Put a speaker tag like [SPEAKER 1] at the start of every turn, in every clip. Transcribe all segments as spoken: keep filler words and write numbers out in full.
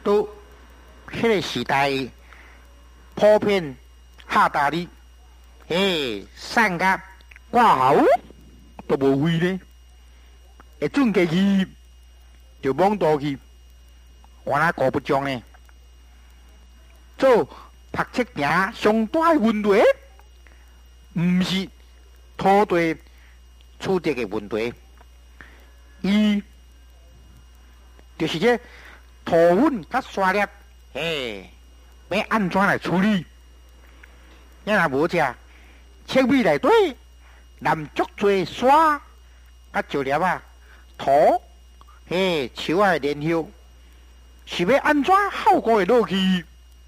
[SPEAKER 1] 都迄个时代普遍下大力，诶，散甲挂喉都无位呢，会准家己就懵倒去，我那顾不中呢。做读册行上大的问题，毋是土地处置的问题，伊就是这土粉甲沙粒，嘿，要安怎来处理？你若无食，切米内底淋足多沙甲石粒啊，土，嘿，树仔的连叶，是要安怎效果会落去？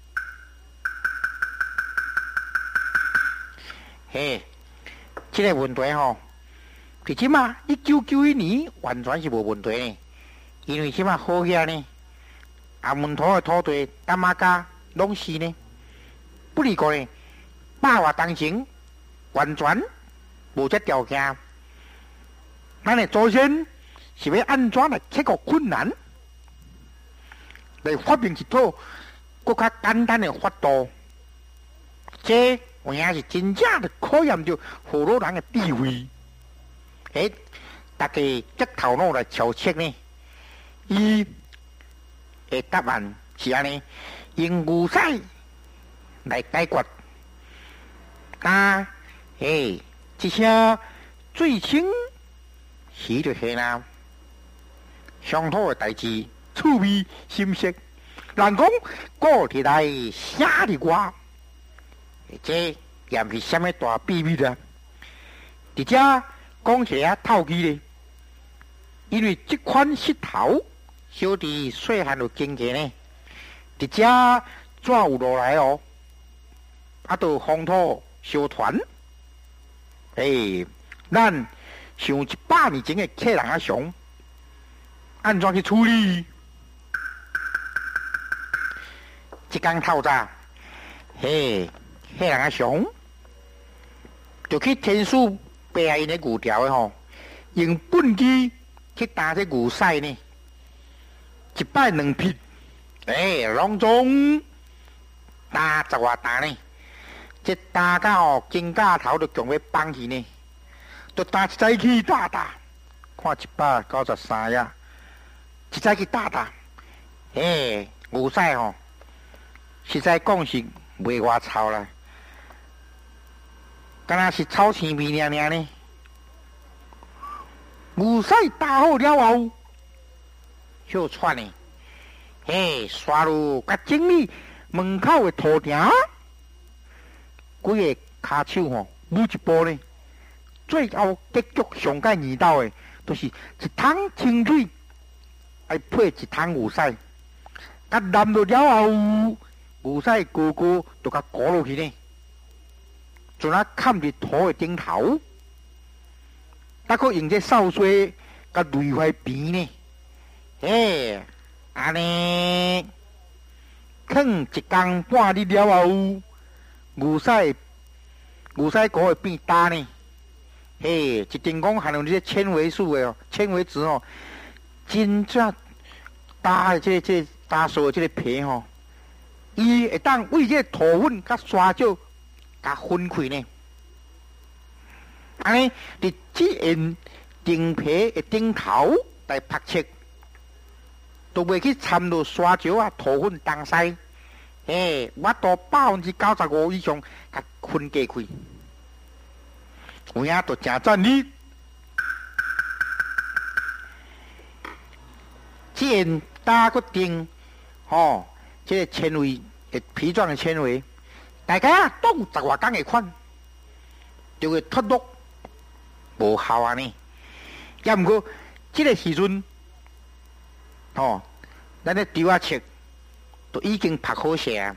[SPEAKER 1] 嘿，这个问题吼，其实嘛，一九九一年完全是无问题呢，因为什么好遐呢？阿门土的土地、干马家拢是呢，不离个呢，百外当前完全无这条件。咱的祖先是要安怎来克服困难，来发明一套更较简单的法度？这有影是真正的考验着河洛人的智慧。诶，大家这头脑来揣测呢，伊的答案是安尼：用牛屎来解决。但嘿，这些最清洗就系啦，上土的代志趣味深色，人讲古伫内写伫外。这也毋是什么大秘密啦，伫遮讲起来透气咧，因为这款石头小伫细汉就经过呢，伫遮怎有落来哦？啊，到风土相传，诶，咱像一百年前的客人啊熊，安怎去处理？一天透早，嘿。迄人啊熊，就去天书白因的牛条的吼，用粪机去打这牛屎呢，一摆两匹，诶、欸，拢总打十外打呢，这打到金架头就强要放去呢，就打一早起打打，看一百九十三呀，一早去打打，诶、欸，牛屎吼，实在讲是袂偌臭啦。敢若是草青味尔尔呢，牛屎打好了后，休喘呢，嘿，刷入甲整理门口的土埕，规个骹手吼，每一步呢，最后结局上界二道的，就是一桶清水，来配一桶牛屎，甲淋落了后，牛屎高高就甲裹落去呢。就那砍伫土的顶头，还佫用这扫水甲擂花边呢，嘿，安尼，放一工半日了后，牛屎牛屎膏会变干呢，嘿，一定讲含有这纤维素的哦，纤维质哦，真正干的这这干燥的这个皮吼，伊会当为这土粉甲沙石。甲分开呢，安尼伫这沿顶皮的顶头来拍切，都袂去掺入沙石啊、土粉东西，嘿，我都百分之九十五以上甲分隔开，有影都真赞你。这沿打个钉，吼，这个纤维的皮状的纤维。大家当十外工的款，就会脱落无效啊呢。也毋过，这个时阵，哦，咱的猪仔切都已经拍好些，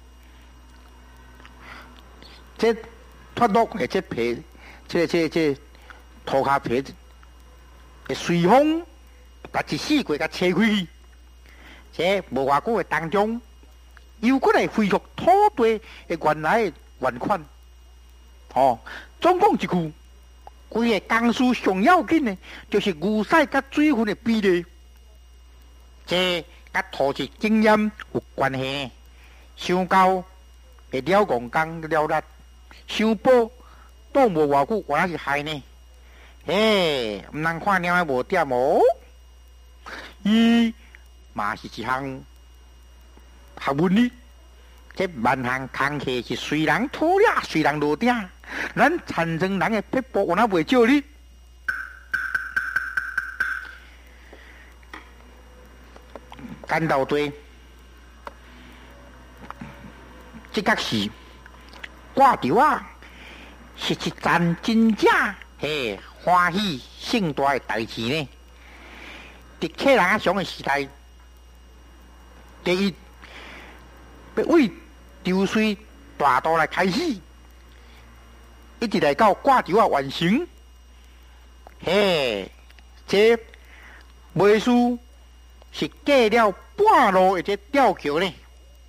[SPEAKER 1] 这脱落的这皮，这这这涂骹皮，会随风把一四季甲吹开去，这无偌久的当中。又过来恢复土地的原来的原款，哦，总讲一句，规个工事上要紧的，就是牛屎甲水分的比例。这甲土质经验有关系呢。想高会了戆工了力，想补都无偌久，原来是害呢。嘿，毋通看猫仔无点哦，伊嘛是一项学问呢。这万项工课是随人吐了，随人落定，咱产生人的撇步，原来袂少呢。干到对，这个是挂条啊，是一件真正嘿欢喜盛大的代志呢。伫客人啊上的时代，第一要为流水大道来开始，一直来到挂条啊完成，嘿，这袂输。是过了半路的这吊桥呢，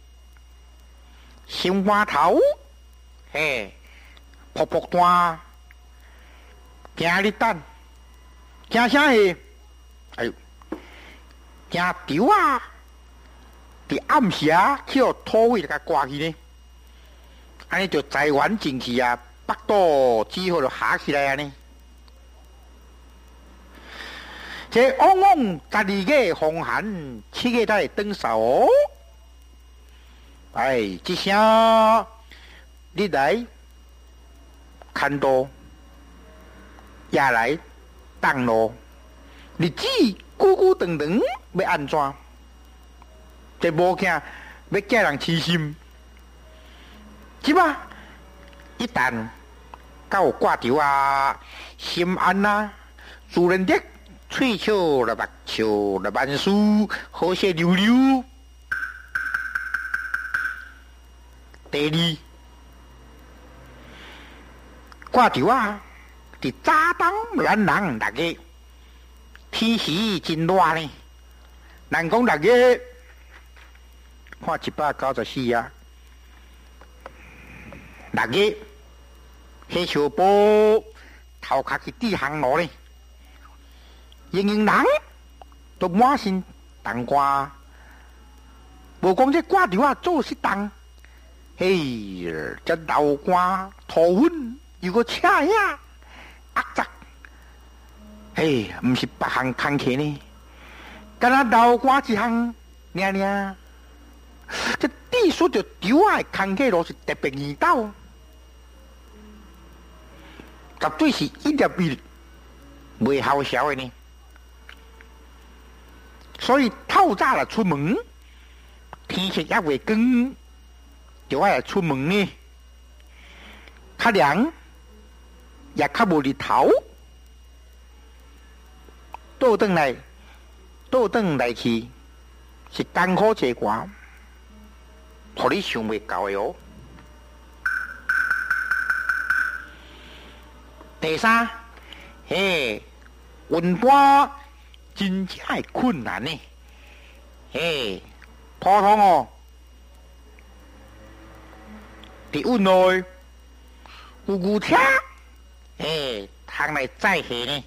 [SPEAKER 1] 心花头，嘿，扑扑单，行日等，行啥个？哎呦，行潮啊！伫暗时啊，去互土位甲刮去呢，安尼就财源进去啊，腹肚只好就下起来啊呢。这往往十二个风寒，七个才会转扫哦。哎，这声你来看路，也来当路，日子久久长长要安怎？这无惊要叫人痴心，是吧？一旦到挂条啊，心安啊，自然的。喙笑了目笑了万事，好些溜溜。第二，挂条啊，伫早冬咱人六月，天时真热呢。人讲六月，看一百九十四啊，六月，迄小波头壳去地行路呢。人人人都满身冬瓜，无讲这挂条啊做适当，嘿，这流汗土温又个车呀，压杂，嘿，毋是别项工课呢，敢若流汗一项，尔尔，这地属着条啊工课路是特别严斗，绝对是一粒一袂好笑的呢。所以透早来出门，天色也未光，就爱来出门呢。较凉，也较无日头。倒转来，倒转来去，是艰苦一寡，互你想袂到的哦。第三，嘿，运搬。真正系困难呢，嘿，普通哦，伫运内有牛车，嘿，通来载货呢。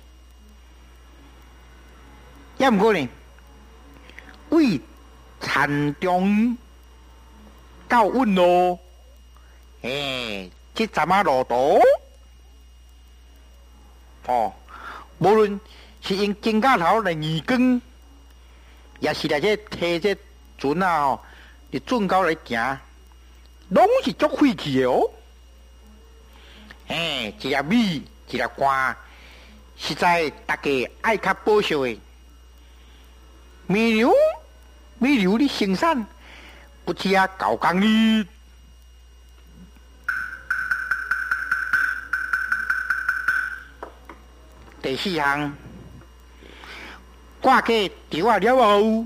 [SPEAKER 1] 也毋过呢，为田中到运路，嘿，这站啊路途，哦，无论。是用金架头来移光，也是来这摕这船啊吼，伫圳沟来行，拢是足费气的哦。嘿，一粒米，一粒瓜，实在大家爱较保守的。米牛，米牛的生产不止啊九工日。第四项。挂起条啊了后，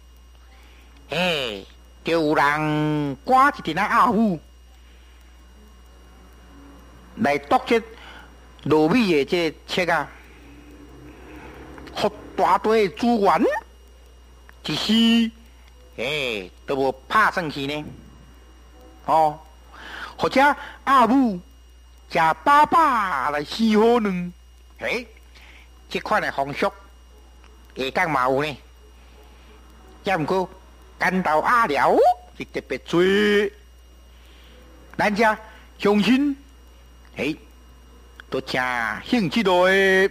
[SPEAKER 1] 嘿，就有人挂一阵啊阿虎来剁这糯米的这切啊，互大堆资源，一时嘿都无拍算去呢。哦，或者阿母食饱饱来四好卵，嘿，这款的风俗。下港嘛有呢，也毋过干到阿了是特别多，咱家乡亲，嘿，都真兴趣多诶。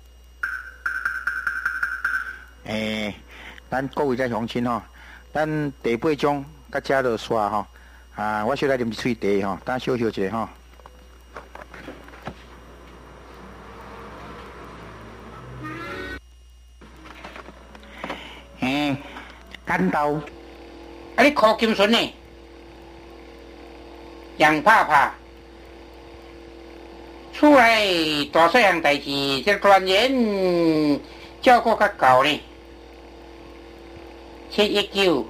[SPEAKER 1] 诶，咱各位遮乡亲吼，咱第八章甲遮落煞吼，啊，我小来啉一喙茶吼，等小休一下吼。嘿，干到，啊，你靠金笋呢？杨拍拍，厝内大细项代志，这专员照顾较够呢。七一九，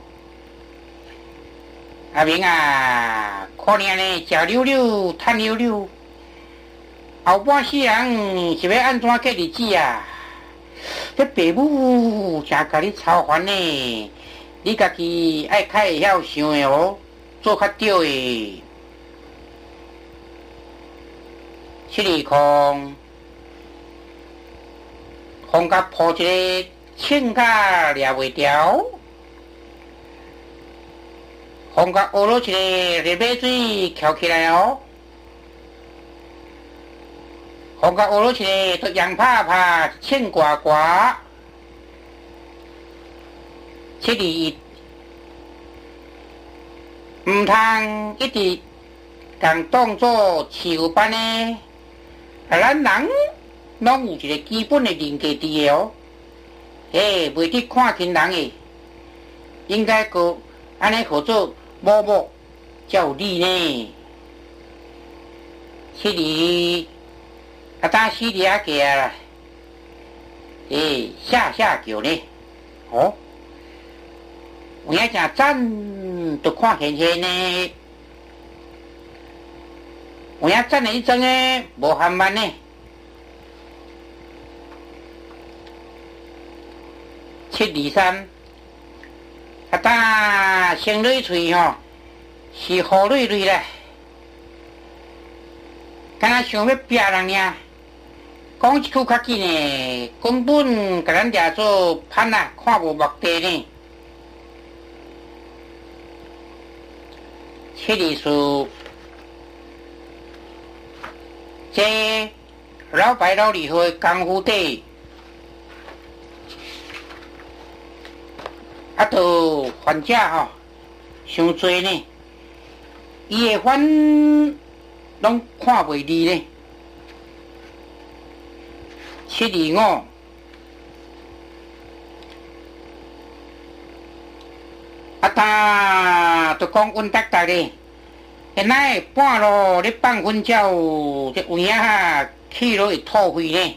[SPEAKER 1] 阿明啊，可能呢食溜溜，趁溜溜，后半世人是要安怎过日子啊？这爸母真甲你操烦呢，你家己爱较会晓想的哦，做较对的。七二空，空甲铺一个秤甲抓袂牢。风甲乌落一个热马水翘起来哦，风甲乌落一个都杨拍拍，欠刮刮，七二一，唔通一直共当作饲有班的，啊，咱人拢有一个基本的人格伫的哦，诶，袂去看轻人的，应该个安尼合作。某某才有理呢，七里啊，当死里啊个啦，诶，下下桥呢，哦，有影真赞都看现现呢，有影赞的一阵呢，无含慢呢，七二三。啊！当生蕊喙吼，是雨蕊蕊咧，敢若想要逼人呢？讲一句较紧呢，根本甲咱掠做歹啊，看无目的呢。七二四，这老白老二岁功夫底。啊，都还者吼，伤多呢，伊的反拢看袂离呢。七二五，啊，当都讲稳达达咧，现在半路咧放烟鸟，这有影哈去落会吐血呢。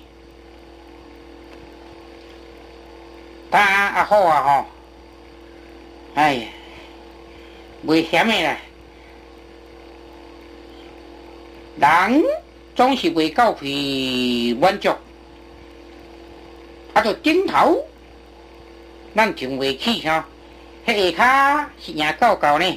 [SPEAKER 1] 当啊好啊吼。哎呀，危险的啦！人总是袂到去满足，啊，就顶头，咱停袂起吼，迄下骹是赢够够呢。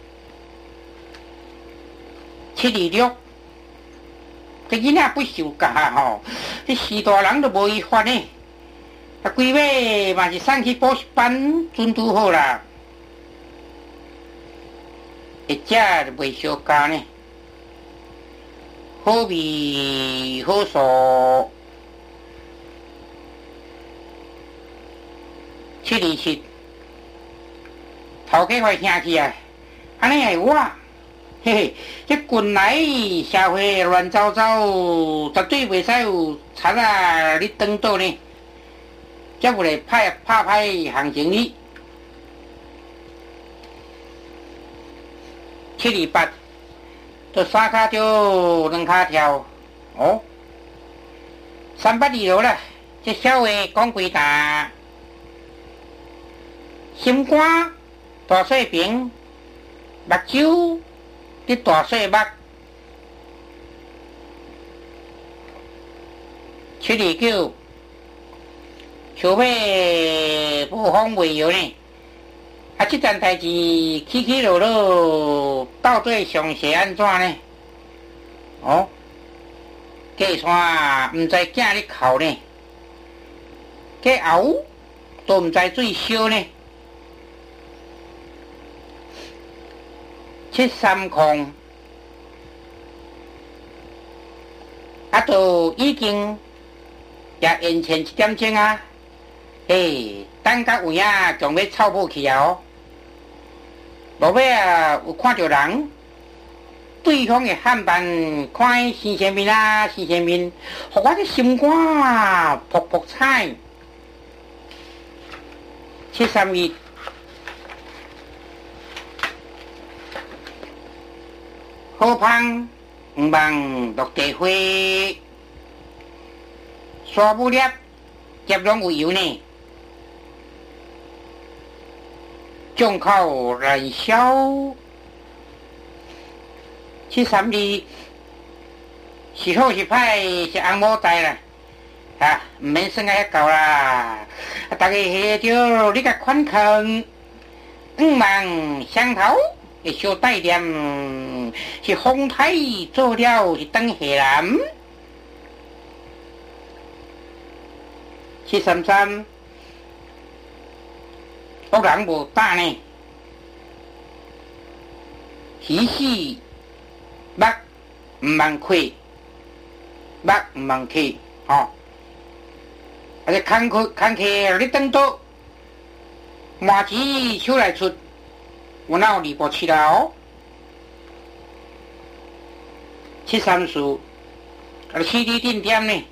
[SPEAKER 1] 七二六，这囡仔不受教吼，这四大人都无伊法呢。啊，规尾嘛是送去补习班，准拄好啦。一只就袂相加呢，好味好素，七二七，头家快听去啊！安尼系我，嘿嘿，这近来社会乱糟糟，绝对袂使有贼啊！你当倒呢，才有来拍拍拍行情哩。七二八，都三骹就两骹跳，哦，三八二路啦，这小话讲几大，心肝大细平，目睭你大细目，七二九，想要不风未摇呢。啊！这件代志起起落落，到底详细安怎呢？哦，过山毋知囝咧哭呢，过后都毋知水烧呢。 七三空，啊，都已经也完成一点钟啊！诶，等甲有影将要臭不去啊！无尾啊，有看到人对方的汉板看新鲜面啊，新鲜面，互我的心肝扑扑彩。七三一。好芳毋望落地花，沙布粒接拢有油呢，众口燃烧。七三二是好是歹是红毛代啦，啊，毋免算啊遐高啦，啊，大家下着你甲款坑，五望双头。会小带点是风台做了是等下人，七三三，恶人无打呢，喜喜目毋望开，目毋望开，吼、哦，啊个空客空客你等到，麻子手来出。我那里不去了哦，七三四，啊，起你定点呢，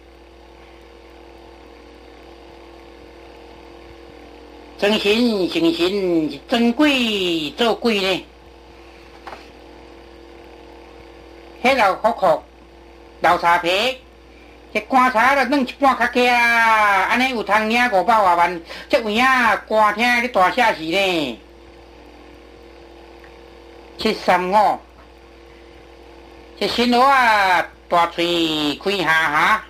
[SPEAKER 1] 真心诚心真鬼做鬼呢，迄老壳壳老茶皮，这棺材了弄一半较价啊，安尼有通领五百外万，这位啊官厅咧大写是呢。七三五，这新罗啊，大嘴开下下，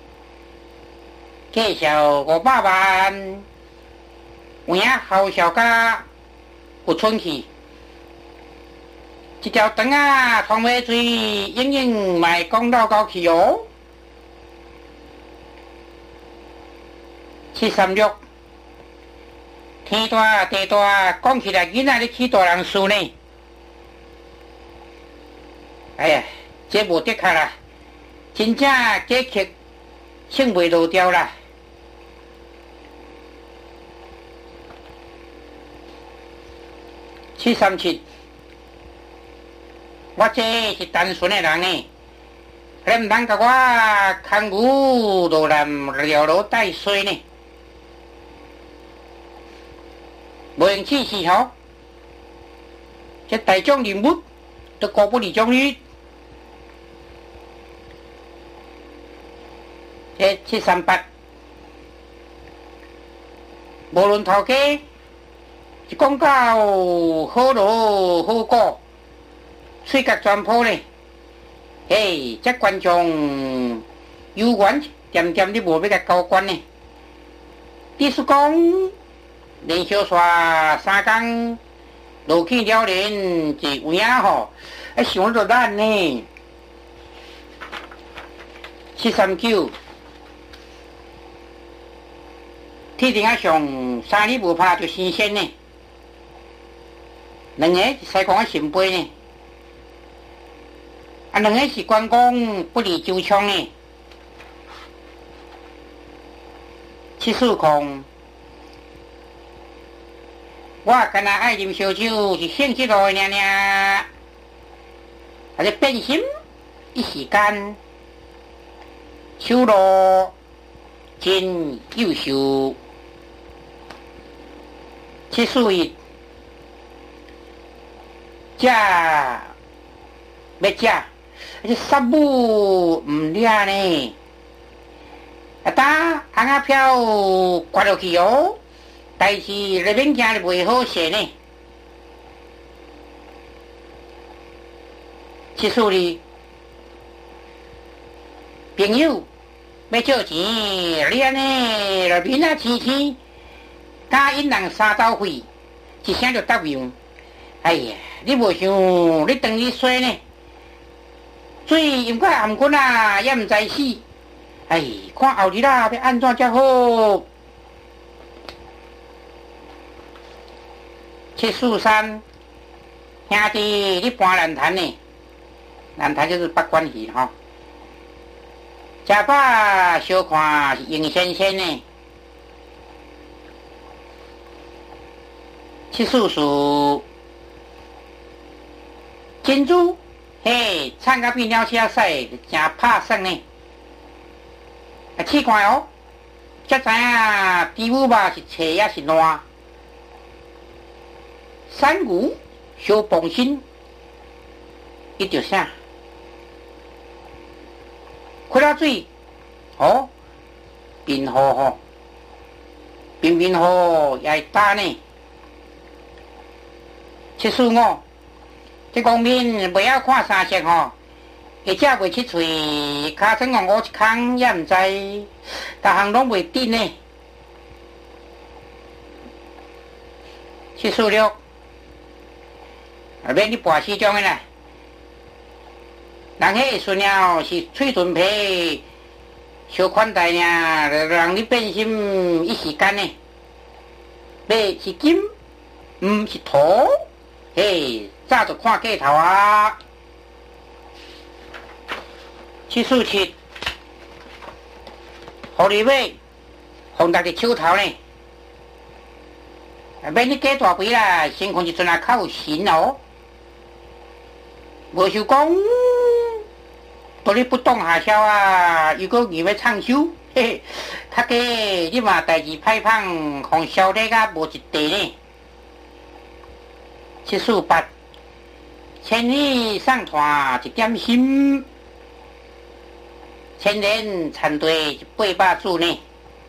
[SPEAKER 1] 介绍五百万，有影好笑甲有春气，一条肠啊，通尾嘴永远卖讲到高去哦。七三六，天大地大，讲起来囡仔咧起大人事呢。哎呀，这无得卡啦，真正价格请袂落掉啦。七三七，我这是单纯的人呢，你唔通甲我空牛落南撩落带水呢？无用气势吼，这大将人物都过不离将军。这七三八，无论头家是讲到好路好果，水甲全铺呢，嘿，这观众有缘渐渐你无要甲交关呢。你是讲连续刷三工落去了连就有影吼，还想到咱呢。七三九。铁定啊上三日无拍就新鲜呢，两个是西讲啊新杯呢，啊两个是关公不离周枪呢。七四空，我干那爱啉烧酒是兴趣落的尔尔，还是变心一时间，手路真优秀。七四一，假要假，这三母唔掠呢。啊，打红仔票刮落去哦，但是那边行的袂好势呢。七四二，朋友要借钱，你安尼就面啊青青。甲因人三斗费，一声就答应。哎呀，你无想你当你衰呢？水因块含棍啊，也毋知死。哎，看后日啦，要安怎才好？七四三， 兄弟，你搬烂坛呢？烂坛就是八关鱼哈。食饱小看是硬鲜鲜呢。七叔叔，珍珠，嘿，唱甲比鸟车驶，真拍算呢。啊，试看哦，才知影猪母肉是脆也是烂。山牛小胖心，伊着啥？开了水，哦，冰雨吼，冰冰雨也会打呢。七叔我，这公面不要看三色吼，会食袂出嘴，尻川讲我一空也毋知，逐项拢袂顶呢。七叔了。啊，免去跋四种的啦。人迄顺了是嘴唇皮小款待尔，就让你变心一时间呢。马是金，毋是土，嘿，早就看过头啊。七四七，互你买，放大个手头呢。啊，免你加大肥啦，先看一阵啊，较有神哦。无想讲，到你不动下销啊！如果你要唱首，嘿嘿，较加你嘛代志歹芳，互消得甲无一地呢。七四八，千里送团一点心，千年田地一八百株呢。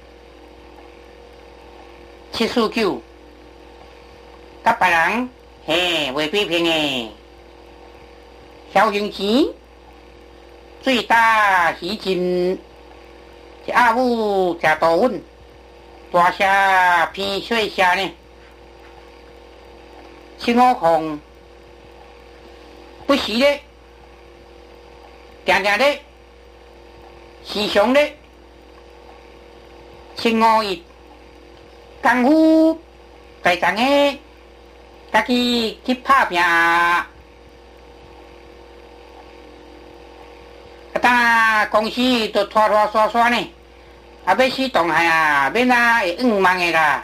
[SPEAKER 1] 七四九，甲别人嘿袂比拼诶。小型钱，最大鱼金，是阿母食大碗，大虾偏小虾呢。青五控，不时咧，定定咧，时常咧，青五一，功夫在上个，家己去拍拼。啊！当公司都拖拖刷刷呢，啊，要死动害啊，免啊会五万个啦。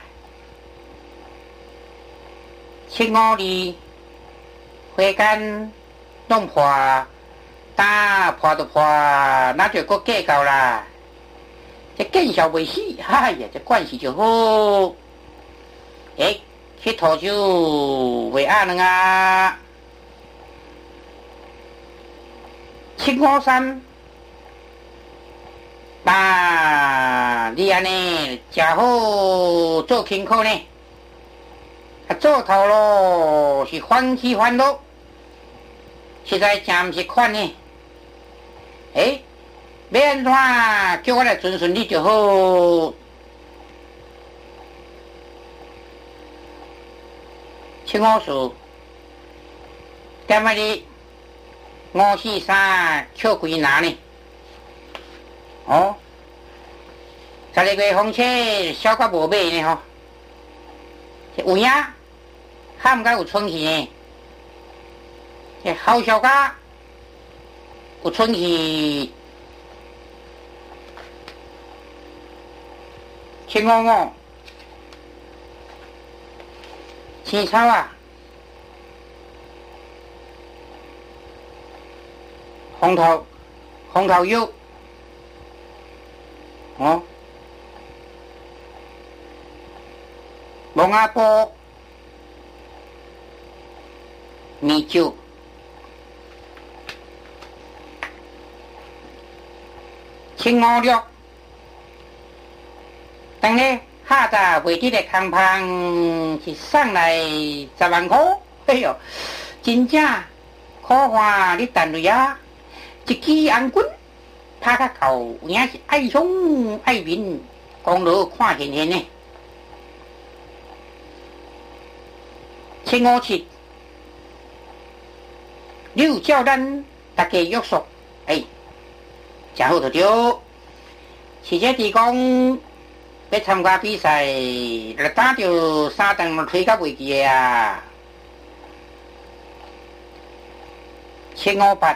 [SPEAKER 1] 七五二，花间弄破，打破就破，那就搁计较啦。这见笑袂死，哎呀，这关系就好。诶，去拖手为阿两啊。七五三，那你安尼真好做轻口呢？啊，做头咯是欢喜欢乐，实在真毋是款呢。诶，要安怎叫我来顺顺你就好。七五四，点啊你？五四三笑几拿呢？哦，十二月风车烧甲无尾呢吼，有影喊甲有春气呢，这好笑甲有春气，七五五，青草啊！红头，红头肉，哦，蒙阿波，米酒，青五六，当咧下早袂记个空胖是送来十万块，哎哟，真正可看你单位啊！一支红棍，拍甲头，也是爱乡爱民，公路看现现呢。七五七，你有叫咱大家约束，哎，真好就对。是这地讲要参加比赛，就打着三顿推甲袂记啊。
[SPEAKER 2] 七五八，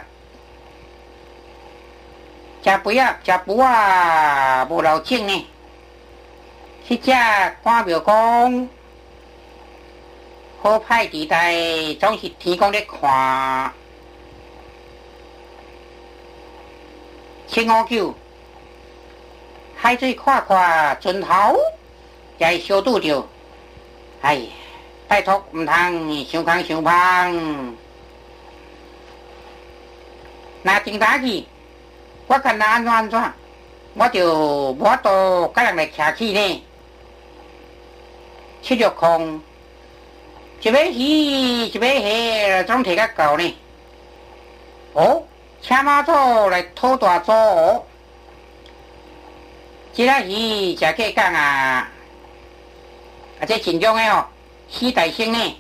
[SPEAKER 2] 食肥啊，食补啊，无留种呢。迄只看庙讲，好歹地带总是天公咧看。七五九，海水看看船头，也会烧拄着。哎，拜托，毋通伤空伤芳。若真打去，我干那安怎安怎，我就无法度甲人来徛起呢。七六空，一尾鱼一尾虾，总摕较够呢。哦，请妈祖来讨大租哦。即仔鱼食过讲啊，啊这真重的哦，四大星呢。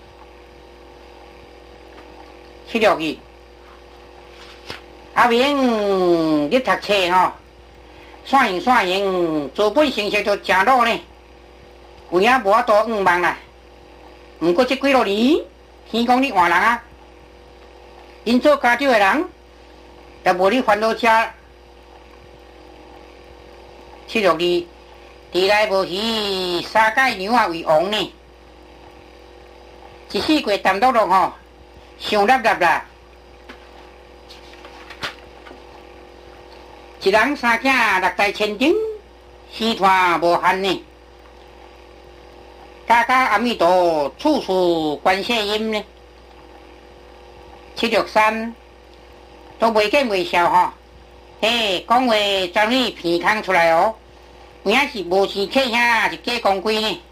[SPEAKER 2] 七六二。阿明，你读册吼，算赢算赢，资本成绩就真落呢。有影无法度五万啦。毋过这几落年，天公你换人啊，因做家长的人，也无你烦恼车。七六二，地内无鱼，三界牛啊为王呢。一四过淡落落吼，上粒粒啦。一人三囝六代千金，四团无限呢。家家阿弥陀，处处观世音呢。七六三都袂见袂笑吼，嘿，讲话将你鼻空出来哦，有影是无钱客兄是假公龟呢。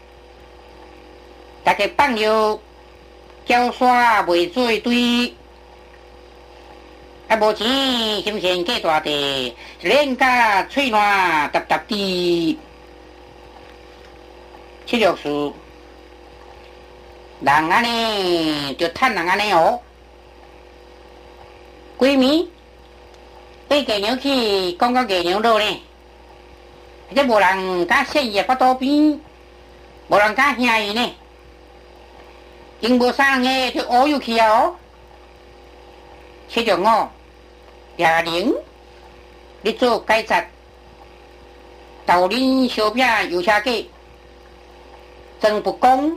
[SPEAKER 2] 大家放尿胶刷袂做堆。啊，无钱，心情过大地，脸甲喙烂达达滴。七六四，人安尼就趁人安尼哦。规暝爬鸡娘去，讲到鸡娘肉呢，这无人敢现伊个肚边，无人敢兄伊呢。因无啥人个就乌有去啊哦。七六五。廿零，你做改札，豆奶烧饼油车粿，真不公。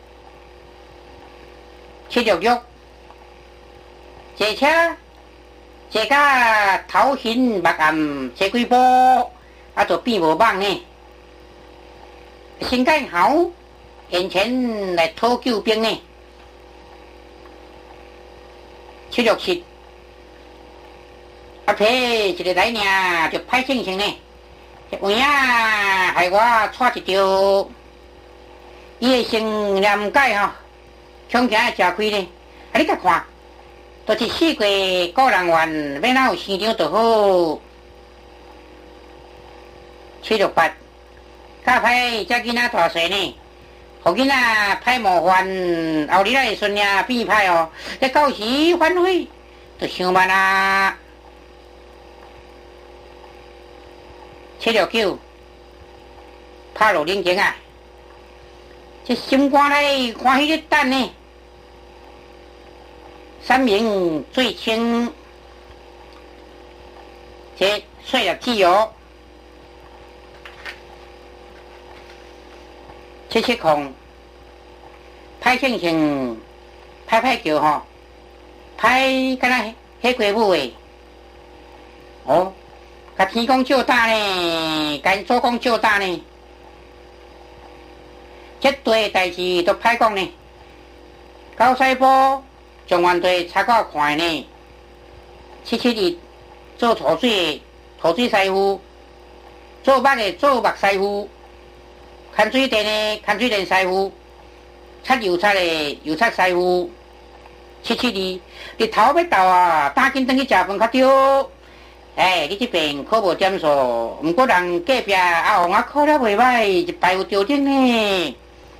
[SPEAKER 2] 七六六，坐车坐甲头晕目暗，坐几步啊就变无梦呢。新干好，眼前来讨救兵呢。七六七。啊，皮一个来尔就歹性情呢，有影害我带一条，伊的性念解吼，恐惊会吃亏呢。啊，你甲看，都是四过个人愿，要哪有市场就好。七六八，较歹遮囡仔大细呢，互囡仔歹模范，后日来顺领变歹哦，这到时反悔，就伤慢啊。七六九，拍落冷静啊！这心肝内欢喜咧等呢。三明最轻，这碎了机油。七七空，歹性性，歹歹叫吼，歹敢若迄鬼母诶，哦。甲天公照大呢，甲因祖公照大呢，这对代志都歹讲呢。高西坡状元队查到看呢，七七日做土水土水师傅，做肉的做肉师傅，看水电的看水电师傅，擦油漆的油漆师傅。七七日日头要到啊，赶紧转去食饭较着。哎，你这边可无点数，毋过人隔壁阿王啊考了袂歹，一排有调整呢。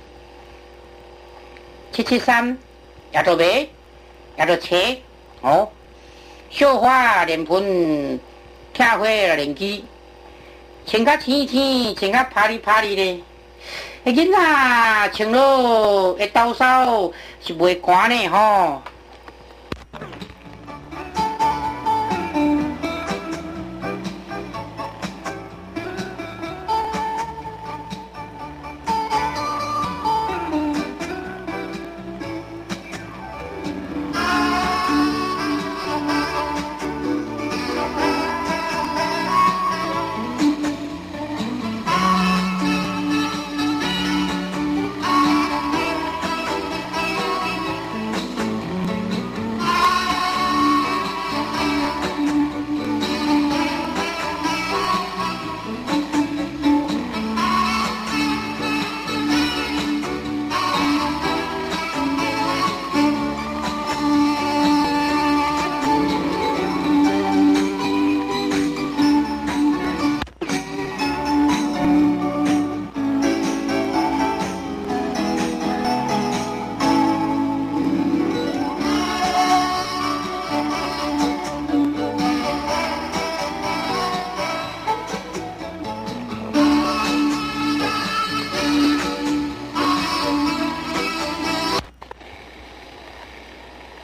[SPEAKER 2] 七七三，也着卖，也着切，哦，绣花莲盆，拆花莲枝，穿甲青青，穿甲拍哩拍哩咧。迄囡仔穿了会抖梢是袂寒呢吼。